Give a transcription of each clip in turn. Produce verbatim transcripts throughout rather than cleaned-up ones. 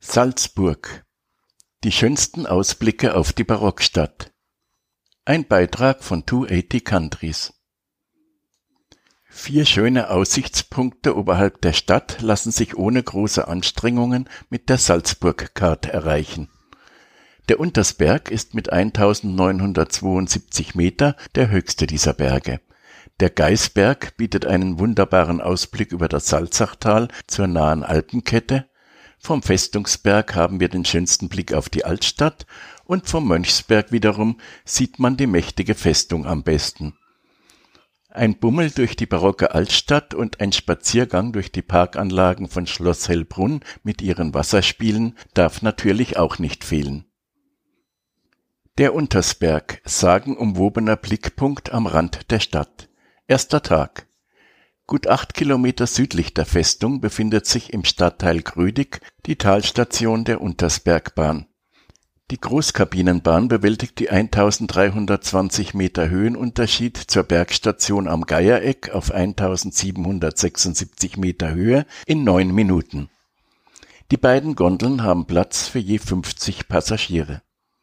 Salzburg. Die schönsten Ausblicke auf die Barockstadt. Ein Beitrag von zweihundertachtzig Countries. Vier schöne Aussichtspunkte oberhalb der Stadt lassen sich ohne große Anstrengungen mit der Salzburg-Card erreichen. Der Untersberg ist mit eintausendneunhundertzweiundsiebzig Meter der höchste dieser Berge. Der Gaisberg bietet einen wunderbaren Ausblick über das Salzachtal zur nahen Alpenkette. Vom Festungsberg haben wir den schönsten Blick auf die Altstadt und vom Mönchsberg wiederum sieht man die mächtige Festung am besten. Ein Bummel durch die barocke Altstadt und ein Spaziergang durch die Parkanlagen von Schloss Hellbrunn mit ihren Wasserspielen darf natürlich auch nicht fehlen. Der Untersberg, sagenumwobener Blickpunkt am Rand der Stadt. Erster Tag. Gut acht Kilometer südlich der Festung befindet sich im Stadtteil Grödig die Talstation der Untersbergbahn. Die Großkabinenbahn bewältigt die eintausenddreihundertzwanzig Meter Höhenunterschied zur Bergstation am Geiereck auf eintausendsiebenhundertsechsundsiebzig Meter Höhe in neun Minuten. Die beiden Gondeln haben Platz für je fünfzig Passagiere.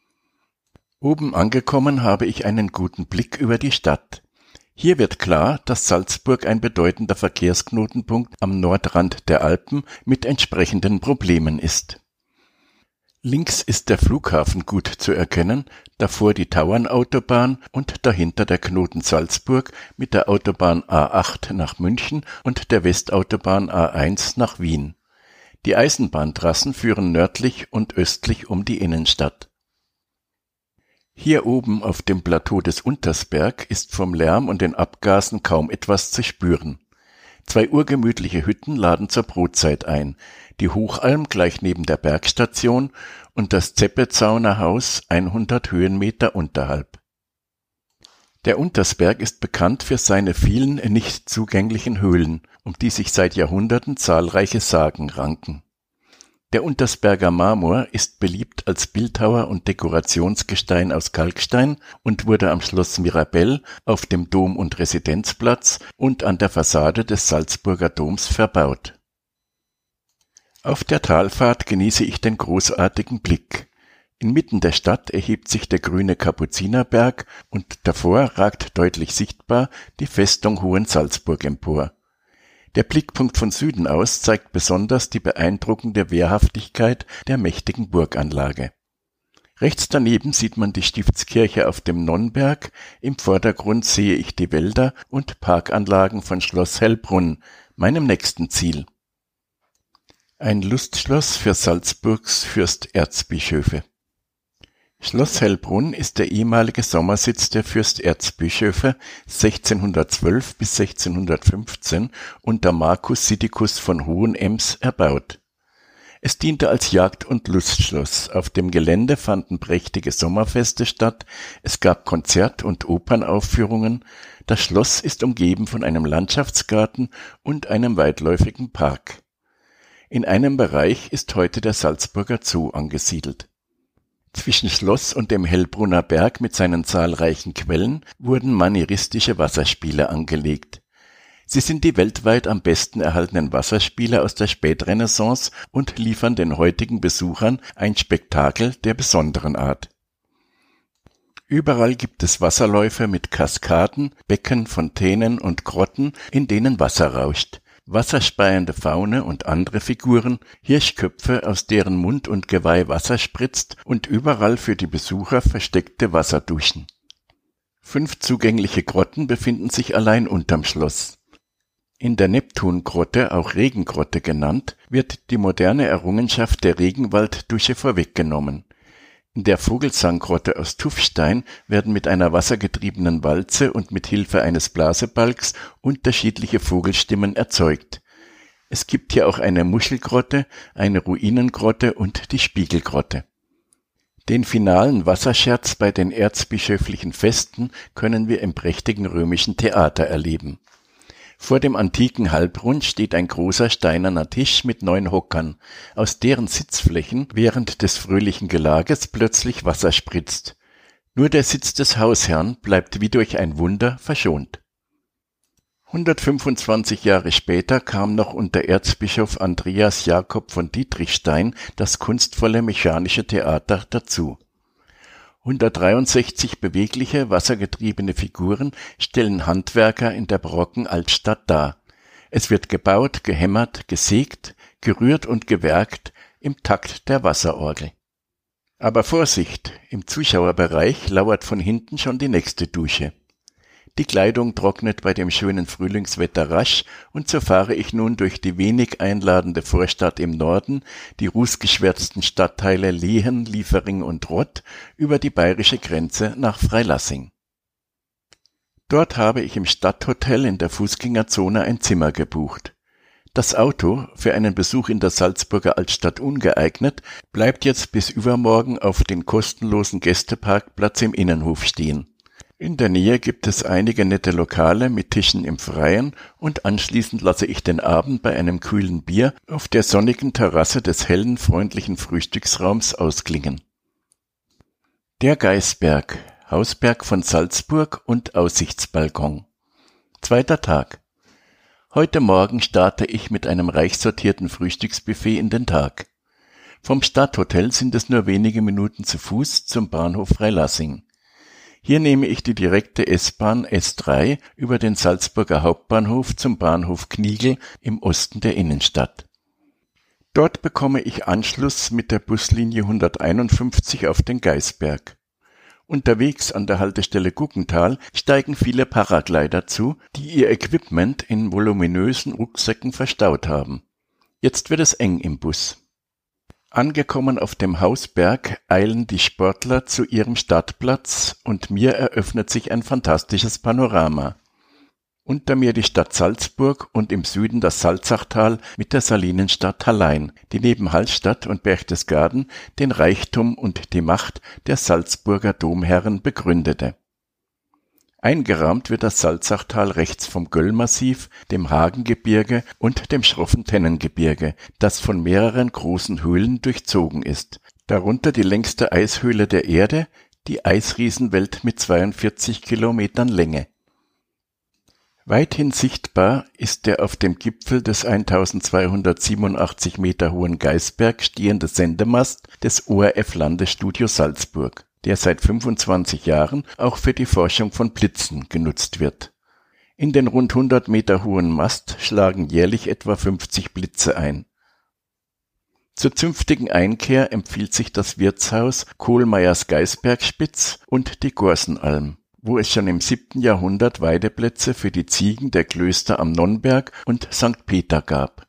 Oben angekommen habe ich einen guten Blick über die Stadt. Hier wird klar, dass Salzburg ein bedeutender Verkehrsknotenpunkt am Nordrand der Alpen mit entsprechenden Problemen ist. Links ist der Flughafen gut zu erkennen, davor die Tauernautobahn und dahinter der Knoten Salzburg mit der Autobahn A acht nach München und der Westautobahn A eins nach Wien. Die Eisenbahntrassen führen nördlich und östlich um die Innenstadt. Hier oben auf dem Plateau des Untersberg ist vom Lärm und den Abgasen kaum etwas zu spüren. Zwei urgemütliche Hütten laden zur Brotzeit ein, die Hochalm gleich neben der Bergstation und das Zeppezauner Haus hundert Höhenmeter unterhalb. Der Untersberg ist bekannt für seine vielen nicht zugänglichen Höhlen, um die sich seit Jahrhunderten zahlreiche Sagen ranken. Der Untersberger Marmor ist beliebt als Bildhauer und Dekorationsgestein aus Kalkstein und wurde am Schloss Mirabell, auf dem Dom- und Residenzplatz und an der Fassade des Salzburger Doms verbaut. Auf der Talfahrt genieße ich den großartigen Blick. Inmitten der Stadt erhebt sich der grüne Kapuzinerberg und davor ragt deutlich sichtbar die Festung Hohensalzburg empor. Der Blickpunkt von Süden aus zeigt besonders die beeindruckende Wehrhaftigkeit der mächtigen Burganlage. Rechts daneben sieht man die Stiftskirche auf dem Nonnberg, im Vordergrund sehe ich die Wälder und Parkanlagen von Schloss Hellbrunn, meinem nächsten Ziel. Ein Lustschloss für Salzburgs Fürsterzbischöfe. Schloss Hellbrunn ist der ehemalige Sommersitz der Fürsterzbischöfe sechzehnhundertzwölf bis sechzehnhundertfünfzehn unter Marcus Sittikus von Hohenems erbaut. Es diente als Jagd- und Lustschloss. Auf dem Gelände fanden prächtige Sommerfeste statt, es gab Konzert- und Opernaufführungen. Das Schloss ist umgeben von einem Landschaftsgarten und einem weitläufigen Park. In einem Bereich ist heute der Salzburger Zoo angesiedelt. Zwischen Schloss und dem Hellbrunner Berg mit seinen zahlreichen Quellen wurden manieristische Wasserspiele angelegt. Sie sind die weltweit am besten erhaltenen Wasserspiele aus der Spätrenaissance und liefern den heutigen Besuchern ein Spektakel der besonderen Art. Überall gibt es Wasserläufe mit Kaskaden, Becken, Fontänen und Grotten, in denen Wasser rauscht. Wasserspeiende Faune und andere Figuren, Hirschköpfe, aus deren Mund und Geweih Wasser spritzt und überall für die Besucher versteckte Wasserduschen. Fünf zugängliche Grotten befinden sich allein unterm Schloss. In der Neptungrotte, auch Regengrotte genannt, wird die moderne Errungenschaft der Regenwalddusche vorweggenommen. In der Vogelsangrotte aus Tuffstein werden mit einer wassergetriebenen Walze und mit Hilfe eines Blasebalgs unterschiedliche Vogelstimmen erzeugt. Es gibt hier auch eine Muschelgrotte, eine Ruinengrotte und die Spiegelgrotte. Den finalen Wasserscherz bei den erzbischöflichen Festen können wir im prächtigen römischen Theater erleben. Vor dem antiken Halbrund steht ein großer steinerner Tisch mit neun Hockern, aus deren Sitzflächen während des fröhlichen Gelages plötzlich Wasser spritzt. Nur der Sitz des Hausherrn bleibt wie durch ein Wunder verschont. hundertfünfundzwanzig Jahre später kam noch unter Erzbischof Andreas Jakob von Dietrichstein das kunstvolle mechanische Theater dazu. hundertdreiundsechzig bewegliche, wassergetriebene Figuren stellen Handwerker in der barocken Altstadt dar. Es wird gebaut, gehämmert, gesägt, gerührt und gewerkt im Takt der Wasserorgel. Aber Vorsicht, im Zuschauerbereich lauert von hinten schon die nächste Dusche. Die Kleidung trocknet bei dem schönen Frühlingswetter rasch, und so fahre ich nun durch die wenig einladende Vorstadt im Norden, die rußgeschwärzten Stadtteile Lehen, Liefering und Rott, über die bayerische Grenze nach Freilassing. Dort habe ich im Stadthotel in der Fußgängerzone ein Zimmer gebucht. Das Auto, für einen Besuch in der Salzburger Altstadt ungeeignet, bleibt jetzt bis übermorgen auf den kostenlosen Gästeparkplatz im Innenhof stehen. In der Nähe gibt es einige nette Lokale mit Tischen im Freien, und anschließend lasse ich den Abend bei einem kühlen Bier auf der sonnigen Terrasse des hellen, freundlichen Frühstücksraums ausklingen. Der Gaisberg, Hausberg von Salzburg und Aussichtsbalkon. Zweiter Tag. Heute Morgen starte ich mit einem reich sortierten Frühstücksbuffet in den Tag. Vom Stadthotel sind es nur wenige Minuten zu Fuß zum Bahnhof Freilassing. Hier nehme ich die direkte S-Bahn S drei über den Salzburger Hauptbahnhof zum Bahnhof Kniegl im Osten der Innenstadt. Dort bekomme ich Anschluss mit der Buslinie hunderteinundfünfzig auf den Gaisberg. Unterwegs an der Haltestelle Guggental steigen viele Paraglider zu, die ihr Equipment in voluminösen Rucksäcken verstaut haben. Jetzt wird es eng im Bus. Angekommen auf dem Hausberg eilen die Sportler zu ihrem Startplatz, und mir eröffnet sich ein fantastisches Panorama. Unter mir die Stadt Salzburg und im Süden das Salzachtal mit der Salinenstadt Hallein, die neben Hallstatt und Berchtesgaden den Reichtum und die Macht der Salzburger Domherren begründete. Eingerahmt wird das Salzachtal rechts vom Göllmassiv, dem Hagengebirge und dem schroffen Tennengebirge, das von mehreren großen Höhlen durchzogen ist, darunter die längste Eishöhle der Erde, die Eisriesenwelt mit zweiundvierzig Kilometern Länge. Weithin sichtbar ist der auf dem Gipfel des eintausendzweihundertsiebenundachtzig Meter hohen Gaisberg stehende Sendemast des O R F-Landesstudio Salzburg, der seit fünfundzwanzig Jahren auch für die Forschung von Blitzen genutzt wird. In den rund hundert Meter hohen Mast schlagen jährlich etwa fünfzig Blitze ein. Zur zünftigen Einkehr empfiehlt sich das Wirtshaus Kohlmeiers Gaisbergspitz und die Gorsenalm, wo es schon im siebten Jahrhundert Weideplätze für die Ziegen der Klöster am Nonnberg und Sankt Peter gab.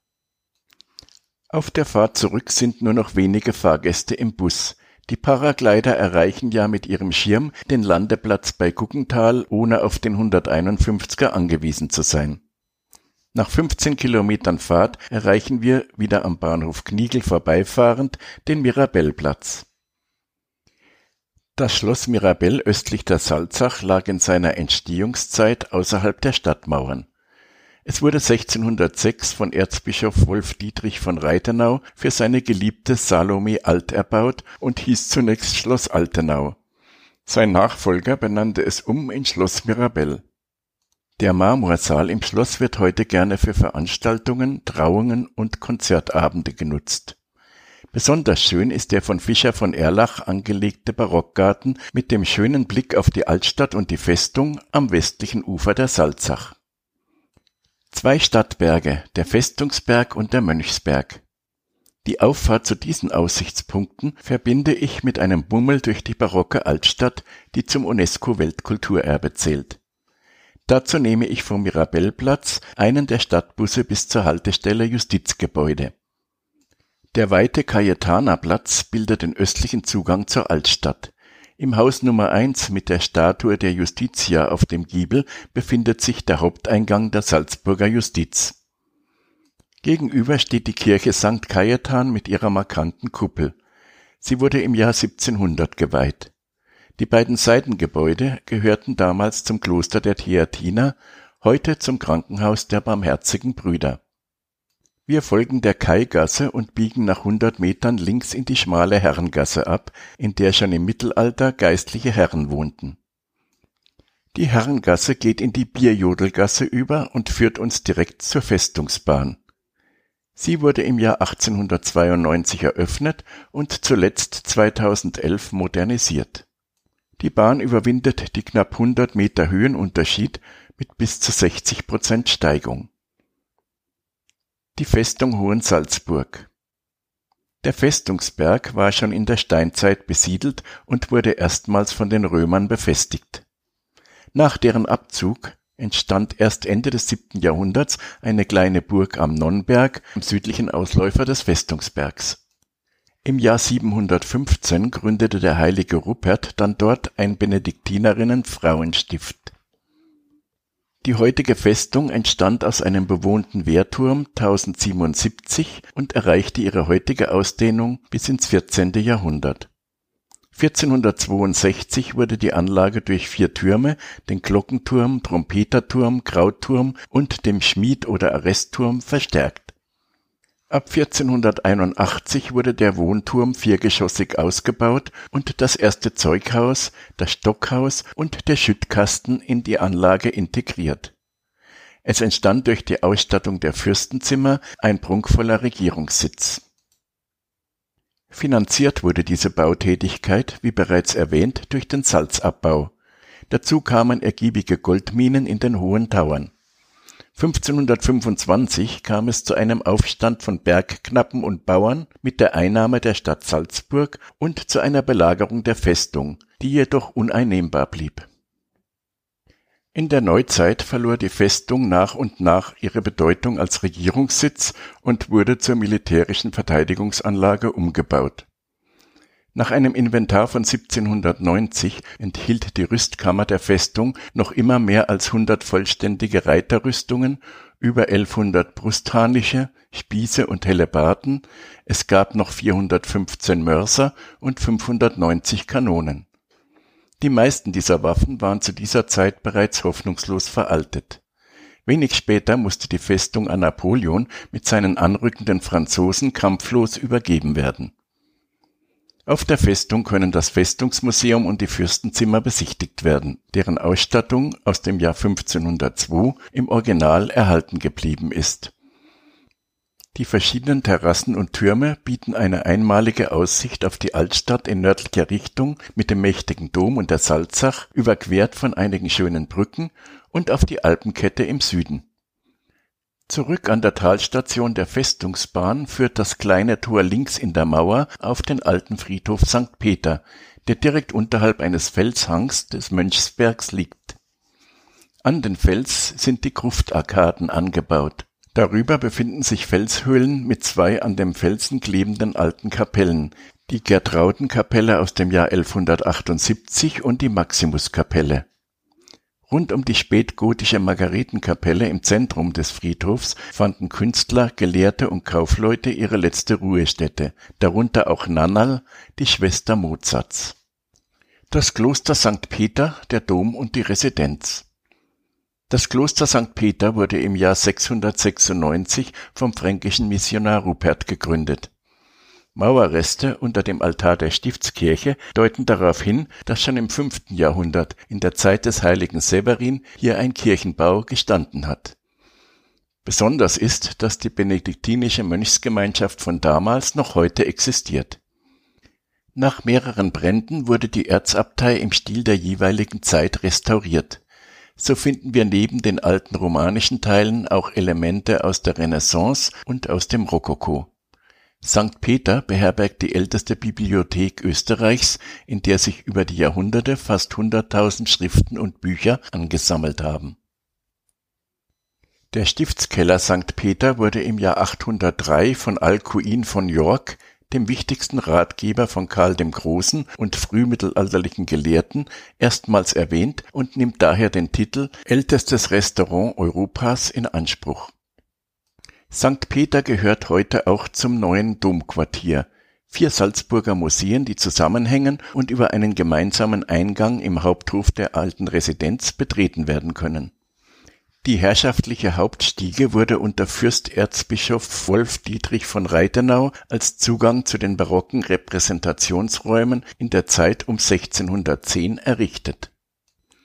Auf der Fahrt zurück sind nur noch wenige Fahrgäste im Bus. Die Paraglider erreichen ja mit ihrem Schirm den Landeplatz bei Guggental, ohne auf den hunderteinundfünfziger angewiesen zu sein. Nach fünfzehn Kilometern Fahrt erreichen wir, wieder am Bahnhof Kniegl vorbeifahrend, den Mirabellplatz. Das Schloss Mirabell östlich der Salzach lag in seiner Entstehungszeit außerhalb der Stadtmauern. Es wurde sechzehnhundertsechs von Erzbischof Wolf Dietrich von Reithenau für seine geliebte Salome Alt erbaut und hieß zunächst Schloss Altenau. Sein Nachfolger benannte es um in Schloss Mirabell. Der Marmorsaal im Schloss wird heute gerne für Veranstaltungen, Trauungen und Konzertabende genutzt. Besonders schön ist der von Fischer von Erlach angelegte Barockgarten mit dem schönen Blick auf die Altstadt und die Festung am westlichen Ufer der Salzach. Zwei Stadtberge, der Festungsberg und der Mönchsberg. Die Auffahrt zu diesen Aussichtspunkten verbinde ich mit einem Bummel durch die barocke Altstadt, die zum UNESCO-Weltkulturerbe zählt. Dazu nehme ich vom Mirabellplatz einen der Stadtbusse bis zur Haltestelle Justizgebäude. Der weite Cayetanerplatz bildet den östlichen Zugang zur Altstadt. Im Haus Nummer eins mit der Statue der Justitia auf dem Giebel befindet sich der Haupteingang der Salzburger Justiz. Gegenüber steht die Kirche Sankt Cajetan mit ihrer markanten Kuppel. Sie wurde im Jahr siebzehnhundert geweiht. Die beiden Seitengebäude gehörten damals zum Kloster der Theatiner, heute zum Krankenhaus der Barmherzigen Brüder. Wir folgen der Kaigasse und biegen nach hundert Metern links in die schmale Herrengasse ab, in der schon im Mittelalter geistliche Herren wohnten. Die Herrengasse geht in die Bierjodelgasse über und führt uns direkt zur Festungsbahn. Sie wurde im Jahr achtzehnhundertzweiundneunzig eröffnet und zuletzt zweitausendelf modernisiert. Die Bahn überwindet die knapp hundert Meter Höhenunterschied mit bis zu sechzig Prozent Steigung. Die Festung Hohensalzburg. Der Festungsberg war schon in der Steinzeit besiedelt und wurde erstmals von den Römern befestigt. Nach deren Abzug entstand erst Ende des siebten Jahrhunderts eine kleine Burg am Nonnberg, am südlichen Ausläufer des Festungsbergs. Im Jahr siebenhundertfünfzehn gründete der heilige Rupert dann dort ein Benediktinerinnen-Frauenstift. Die heutige Festung entstand aus einem bewohnten Wehrturm tausendsiebenundsiebzig und erreichte ihre heutige Ausdehnung bis ins vierzehnte Jahrhundert. vierzehnhundertzweiundsechzig wurde die Anlage durch vier Türme, den Glockenturm, Trompeterturm, Krautturm und dem Schmied- oder Arrestturm, verstärkt. Ab vierzehnhunderteinundachtzig wurde der Wohnturm viergeschossig ausgebaut und das erste Zeughaus, das Stockhaus und der Schüttkasten in die Anlage integriert. Es entstand durch die Ausstattung der Fürstenzimmer ein prunkvoller Regierungssitz. Finanziert wurde diese Bautätigkeit, wie bereits erwähnt, durch den Salzabbau. Dazu kamen ergiebige Goldminen in den hohen Tauern. fünfzehnhundertfünfundzwanzig kam es zu einem Aufstand von Bergknappen und Bauern mit der Einnahme der Stadt Salzburg und zu einer Belagerung der Festung, die jedoch uneinnehmbar blieb. In der Neuzeit verlor die Festung nach und nach ihre Bedeutung als Regierungssitz und wurde zur militärischen Verteidigungsanlage umgebaut. Nach einem Inventar von siebzehnhundertneunzig enthielt die Rüstkammer der Festung noch immer mehr als hundert vollständige Reiterrüstungen, über elfhundert Brustharnische, Spieße und Hellebarden, es gab noch vierhundertfünfzehn Mörser und fünfhundertneunzig Kanonen. Die meisten dieser Waffen waren zu dieser Zeit bereits hoffnungslos veraltet. Wenig später musste die Festung an Napoleon mit seinen anrückenden Franzosen kampflos übergeben werden. Auf der Festung können das Festungsmuseum und die Fürstenzimmer besichtigt werden, deren Ausstattung aus dem Jahr fünfzehnhundertzwei im Original erhalten geblieben ist. Die verschiedenen Terrassen und Türme bieten eine einmalige Aussicht auf die Altstadt in nördlicher Richtung mit dem mächtigen Dom und der Salzach, überquert von einigen schönen Brücken, und auf die Alpenkette im Süden. Zurück an der Talstation der Festungsbahn führt das kleine Tor links in der Mauer auf den alten Friedhof Sankt Peter, der direkt unterhalb eines Felshangs des Mönchsbergs liegt. An den Fels sind die Gruftarkaden angebaut. Darüber befinden sich Felshöhlen mit zwei an dem Felsen klebenden alten Kapellen, die Gertraudenkapelle aus dem Jahr elfhundertachtundsiebzig und die Maximuskapelle. Rund um die spätgotische Margaretenkapelle im Zentrum des Friedhofs fanden Künstler, Gelehrte und Kaufleute ihre letzte Ruhestätte, darunter auch Nannal, die Schwester Mozarts. Das Kloster Sankt Peter, der Dom und die Residenz. Das Kloster Sankt Peter wurde im Jahr sechshundertsechsundneunzig vom fränkischen Missionar Rupert gegründet. Mauerreste unter dem Altar der Stiftskirche deuten darauf hin, dass schon im fünften Jahrhundert, in der Zeit des heiligen Severin, hier ein Kirchenbau gestanden hat. Besonders ist, dass die benediktinische Mönchsgemeinschaft von damals noch heute existiert. Nach mehreren Bränden wurde die Erzabtei im Stil der jeweiligen Zeit restauriert. So finden wir neben den alten romanischen Teilen auch Elemente aus der Renaissance und aus dem Rokoko. Sankt Peter beherbergt die älteste Bibliothek Österreichs, in der sich über die Jahrhunderte fast hunderttausend Schriften und Bücher angesammelt haben. Der Stiftskeller Sankt Peter wurde im Jahr achthundertdrei von Alcuin von York, dem wichtigsten Ratgeber von Karl dem Großen und frühmittelalterlichen Gelehrten, erstmals erwähnt und nimmt daher den Titel ältestes Restaurant Europas in Anspruch. Sankt Peter gehört heute auch zum neuen Domquartier. Vier Salzburger Museen, die zusammenhängen und über einen gemeinsamen Eingang im Haupthof der alten Residenz betreten werden können. Die herrschaftliche Hauptstiege wurde unter Fürsterzbischof Wolf Dietrich von Reithenau als Zugang zu den barocken Repräsentationsräumen in der Zeit um sechzehnhundertzehn errichtet.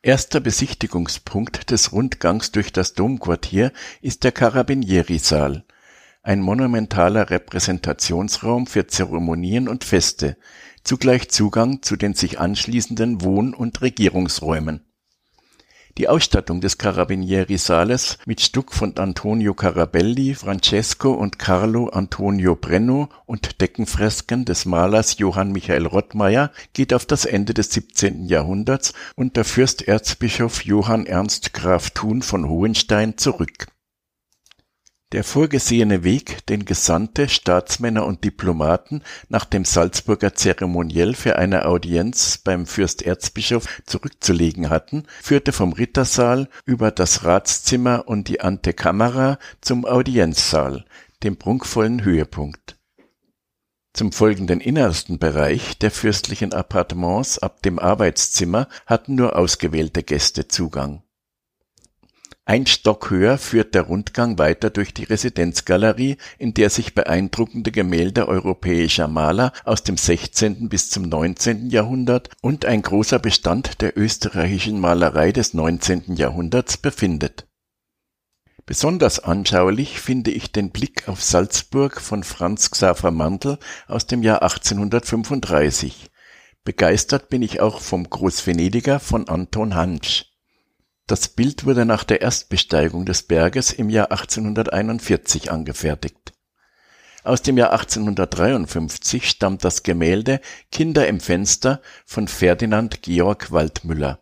Erster Besichtigungspunkt des Rundgangs durch das Domquartier ist der Carabinieri-Saal, ein monumentaler Repräsentationsraum für Zeremonien und Feste, zugleich Zugang zu den sich anschließenden Wohn- und Regierungsräumen. Die Ausstattung des Carabinieri-Saales mit Stuck von Antonio Carabelli, Francesco und Carlo Antonio Brenno und Deckenfresken des Malers Johann Michael Rottmeier geht auf das Ende des siebzehnten Jahrhunderts unter Fürsterzbischof Johann Ernst Graf Thun von Hohenstein zurück. Der vorgesehene Weg, den Gesandte, Staatsmänner und Diplomaten nach dem Salzburger Zeremoniell für eine Audienz beim Fürsterzbischof zurückzulegen hatten, führte vom Rittersaal über das Ratszimmer und die Antecamera zum Audienzsaal, dem prunkvollen Höhepunkt. Zum folgenden innersten Bereich der fürstlichen Appartements ab dem Arbeitszimmer hatten nur ausgewählte Gäste Zugang. Ein Stock höher führt der Rundgang weiter durch die Residenzgalerie, in der sich beeindruckende Gemälde europäischer Maler aus dem sechzehnten bis zum neunzehnten Jahrhundert und ein großer Bestand der österreichischen Malerei des neunzehnten Jahrhunderts befindet. Besonders anschaulich finde ich den Blick auf Salzburg von Franz Xaver Mandl aus dem Jahr achtzehnhundertfünfunddreißig. Begeistert bin ich auch vom Großvenediger von Anton Hantzsch. Das Bild wurde nach der Erstbesteigung des Berges im Jahr achtzehnhunderteinundvierzig angefertigt. Aus dem Jahr achtzehnhundertdreiundfünfzig stammt das Gemälde Kinder im Fenster von Ferdinand Georg Waldmüller.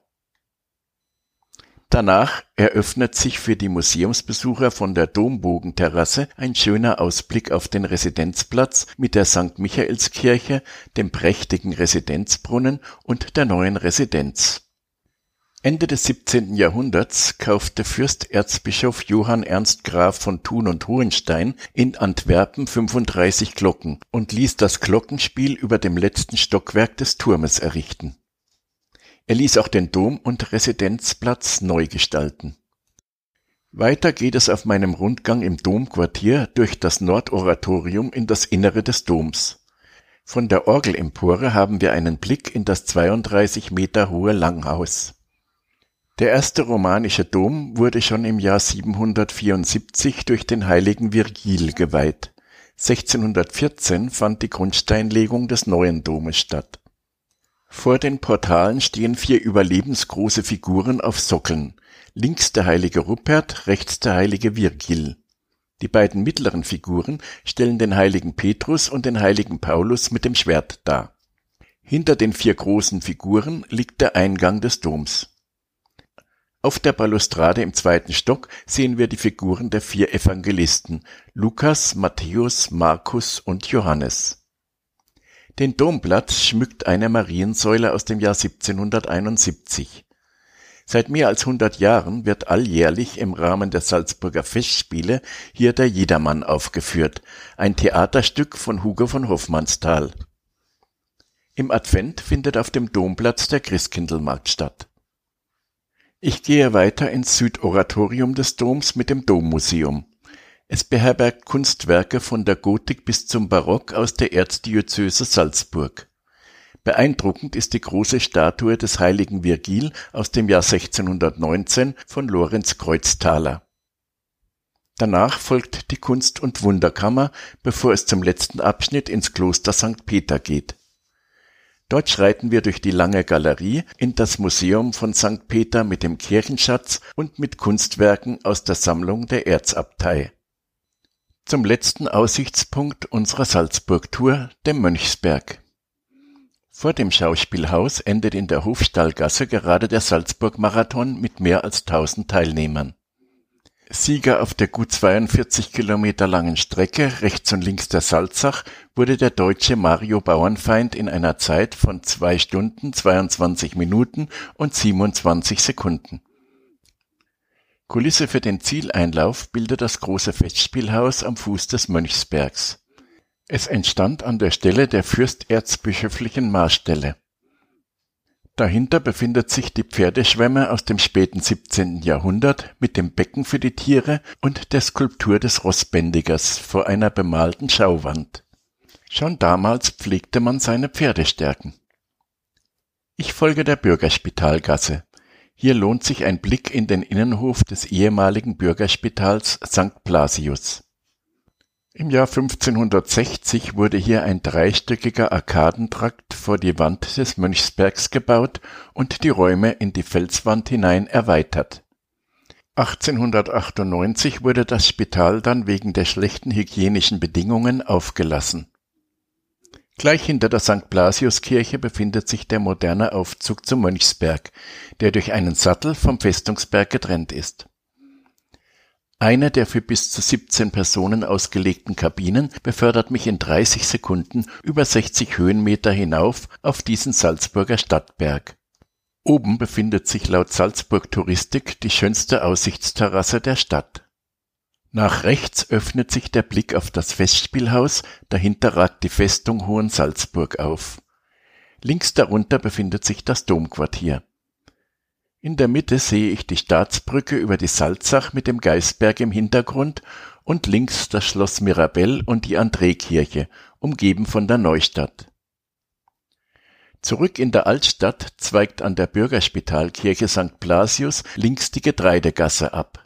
Danach eröffnet sich für die Museumsbesucher von der Dombogenterrasse ein schöner Ausblick auf den Residenzplatz mit der Sankt Michaelskirche, dem prächtigen Residenzbrunnen und der neuen Residenz. Ende des siebzehnten Jahrhunderts kaufte Fürsterzbischof Johann Ernst Graf von Thun und Hohenstein in Antwerpen fünfunddreißig Glocken und ließ das Glockenspiel über dem letzten Stockwerk des Turmes errichten. Er ließ auch den Dom- und Residenzplatz neu gestalten. Weiter geht es auf meinem Rundgang im Domquartier durch das Nordoratorium in das Innere des Doms. Von der Orgelempore haben wir einen Blick in das zweiunddreißig Meter hohe Langhaus. Der erste romanische Dom wurde schon im Jahr siebenhundertvierundsiebzig durch den heiligen Virgil geweiht. sechzehnhundertvierzehn fand die Grundsteinlegung des neuen Domes statt. Vor den Portalen stehen vier überlebensgroße Figuren auf Sockeln, links der heilige Rupert, rechts der heilige Virgil. Die beiden mittleren Figuren stellen den heiligen Petrus und den heiligen Paulus mit dem Schwert dar. Hinter den vier großen Figuren liegt der Eingang des Doms. Auf der Balustrade im zweiten Stock sehen wir die Figuren der vier Evangelisten, Lukas, Matthäus, Markus und Johannes. Den Domplatz schmückt eine Mariensäule aus dem Jahr siebzehnhunderteinundsiebzig. Seit mehr als hundert Jahren wird alljährlich im Rahmen der Salzburger Festspiele hier der Jedermann aufgeführt, ein Theaterstück von Hugo von Hofmannsthal. Im Advent findet auf dem Domplatz der Christkindlmarkt statt. Ich gehe weiter ins Südoratorium des Doms mit dem Dommuseum. Es beherbergt Kunstwerke von der Gotik bis zum Barock aus der Erzdiözese Salzburg. Beeindruckend ist die große Statue des heiligen Virgil aus dem Jahr sechzehnhundertneunzehn von Lorenz Kreuzthaler. Danach folgt die Kunst- und Wunderkammer, bevor es zum letzten Abschnitt ins Kloster Sankt Peter geht. Dort schreiten wir durch die lange Galerie in das Museum von Sankt Peter mit dem Kirchenschatz und mit Kunstwerken aus der Sammlung der Erzabtei. Zum letzten Aussichtspunkt unserer Salzburg-Tour, dem Mönchsberg. Vor dem Schauspielhaus endet in der Hofstallgasse gerade der Salzburg-Marathon mit mehr als tausend Teilnehmern. Sieger auf der gut zweiundvierzig Kilometer langen Strecke rechts und links der Salzach wurde der Deutsche Mario Bauernfeind in einer Zeit von zwei Stunden, zweiundzwanzig Minuten und siebenundzwanzig Sekunden. Kulisse für den Zieleinlauf bildet das große Festspielhaus am Fuß des Mönchsbergs. Es entstand an der Stelle der fürsterzbischöflichen Marstelle. Dahinter befindet sich die Pferdeschwemme aus dem späten siebzehnten Jahrhundert mit dem Becken für die Tiere und der Skulptur des Rossbändigers vor einer bemalten Schauwand. Schon damals pflegte man seine Pferdestärken. Ich folge der Bürgerspitalgasse. Hier lohnt sich ein Blick in den Innenhof des ehemaligen Bürgerspitals Sankt Blasius. Im Jahr fünfzehnhundertsechzig wurde hier ein dreistöckiger Arkadentrakt vor die Wand des Mönchsbergs gebaut und die Räume in die Felswand hinein erweitert. achtzehnhundertachtundneunzig wurde das Spital dann wegen der schlechten hygienischen Bedingungen aufgelassen. Gleich hinter der Sankt Blasiuskirche befindet sich der moderne Aufzug zum Mönchsberg, der durch einen Sattel vom Festungsberg getrennt ist. Eine der für bis zu siebzehn Personen ausgelegten Kabinen befördert mich in dreißig Sekunden über sechzig Höhenmeter hinauf auf diesen Salzburger Stadtberg. Oben befindet sich laut Salzburg Touristik die schönste Aussichtsterrasse der Stadt. Nach rechts öffnet sich der Blick auf das Festspielhaus, dahinter ragt die Festung Hohensalzburg auf. Links darunter befindet sich das Domquartier. In der Mitte sehe ich die Staatsbrücke über die Salzach mit dem Geißberg im Hintergrund und links das Schloss Mirabell und die Andreekirche, umgeben von der Neustadt. Zurück in der Altstadt zweigt an der Bürgerspitalkirche Sankt Blasius links die Getreidegasse ab.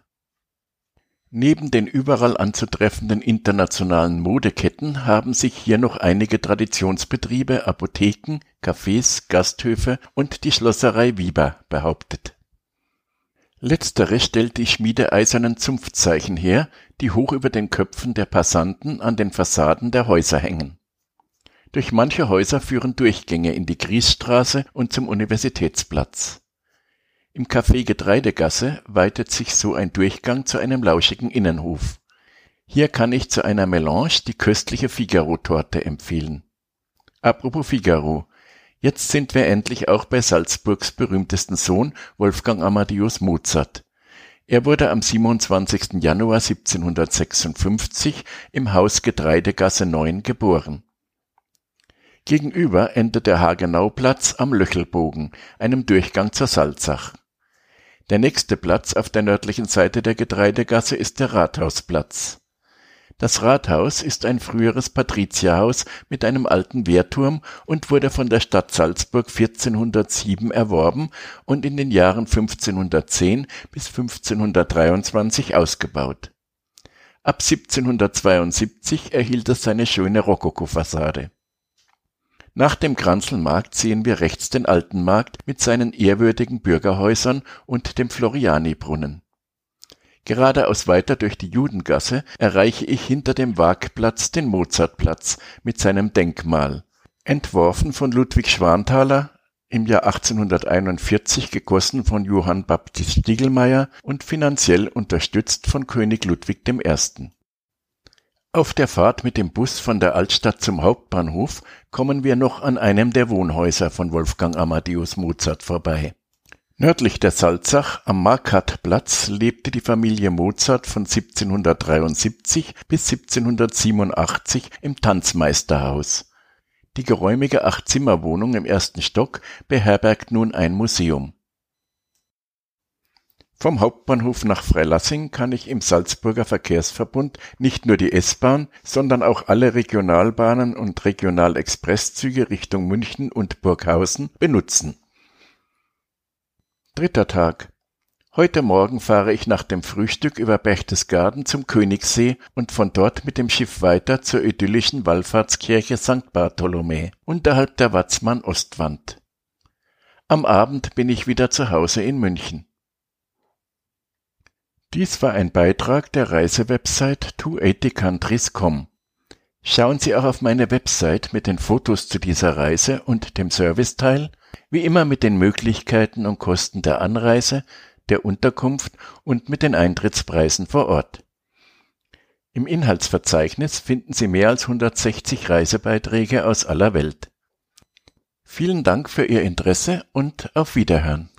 Neben den überall anzutreffenden internationalen Modeketten haben sich hier noch einige Traditionsbetriebe, Apotheken, Cafés, Gasthöfe und die Schlosserei Wieber behauptet. Letztere stellt die schmiedeeisernen Zunftzeichen her, die hoch über den Köpfen der Passanten an den Fassaden der Häuser hängen. Durch manche Häuser führen Durchgänge in die Griesstraße und zum Universitätsplatz. Im Café Getreidegasse weitet sich so ein Durchgang zu einem lauschigen Innenhof. Hier kann ich zu einer Melange die köstliche Figaro-Torte empfehlen. Apropos Figaro, jetzt sind wir endlich auch bei Salzburgs berühmtesten Sohn Wolfgang Amadeus Mozart. Er wurde am siebenundzwanzigsten Januar siebzehnhundertsechsundfünfzig im Haus Getreidegasse neun geboren. Gegenüber endet der Hagenauplatz am Löchelbogen, einem Durchgang zur Salzach. Der nächste Platz auf der nördlichen Seite der Getreidegasse ist der Rathausplatz. Das Rathaus ist ein früheres Patrizierhaus mit einem alten Wehrturm und wurde von der Stadt Salzburg vierzehnhundertsieben erworben und in den Jahren fünfzehnhundertzehn bis fünfzehnhundertdreiundzwanzig ausgebaut. Ab siebzehnhundertzweiundsiebzig erhielt es seine schöne Rokoko-Fassade. Nach dem Kranzelmarkt sehen wir rechts den Alten Markt mit seinen ehrwürdigen Bürgerhäusern und dem Floriani-Brunnen. Geradeaus weiter durch die Judengasse erreiche ich hinter dem Waagplatz den Mozartplatz mit seinem Denkmal, entworfen von Ludwig Schwanthaler, im Jahr achtzehnhunderteinundvierzig gegossen von Johann Baptist Stiegelmeier und finanziell unterstützt von König Ludwig der Erste. Auf der Fahrt mit dem Bus von der Altstadt zum Hauptbahnhof kommen wir noch an einem der Wohnhäuser von Wolfgang Amadeus Mozart vorbei. Nördlich der Salzach am Markhartplatz lebte die Familie Mozart von siebzehnhundertdreiundsiebzig bis siebzehnhundertsiebenundachtzig im Tanzmeisterhaus. Die geräumige Acht-Zimmer-Wohnung im ersten Stock beherbergt nun ein Museum. Vom Hauptbahnhof nach Freilassing kann ich im Salzburger Verkehrsverbund nicht nur die S-Bahn, sondern auch alle Regionalbahnen und Regionalexpresszüge Richtung München und Burghausen benutzen. Dritter Tag. Heute Morgen fahre ich nach dem Frühstück über Berchtesgaden zum Königssee und von dort mit dem Schiff weiter zur idyllischen Wallfahrtskirche Sankt Bartholomä unterhalb der Watzmann-Ostwand. Am Abend bin ich wieder zu Hause in München. Dies war ein Beitrag der Reisewebsite zweihundert countries punkt com. Schauen Sie auch auf meine Website mit den Fotos zu dieser Reise und dem Serviceteil, wie immer mit den Möglichkeiten und Kosten der Anreise, der Unterkunft und mit den Eintrittspreisen vor Ort. Im Inhaltsverzeichnis finden Sie mehr als hundertsechzig Reisebeiträge aus aller Welt. Vielen Dank für Ihr Interesse und auf Wiederhören.